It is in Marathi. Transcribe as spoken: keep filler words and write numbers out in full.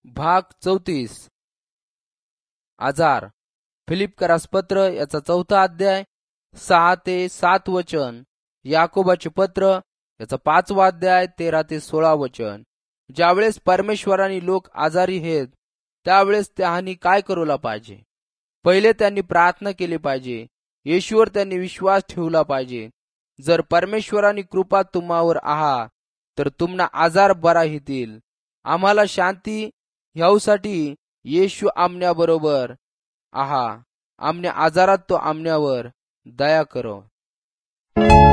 भाग चौतीस. आजार. फिलिपकरास पत्र याचा चौथा अध्याय सहा ते सात वचन. याकोबाचे पत्र याचा पाचवा अध्याय तेरा ते सोळा वचन. ज्यावेळेस परमेश्वराने लोक आजारी आहेत त्यावेळेस त्यांनी काय करूला पाहिजे? पहिले त्यांनी प्रार्थना केली पाहिजे. येशूवर त्यांनी विश्वास ठेवला पाहिजे. जर परमेश्वरानी कृपा तुम्हावर आहा तर तुम्हाला आजार बरा होतील. आम्हाला शांती ह्यासाठी येशू आमच्या बरोबर आहा. आमच्या आजारात तो आमच्यावर दया करो.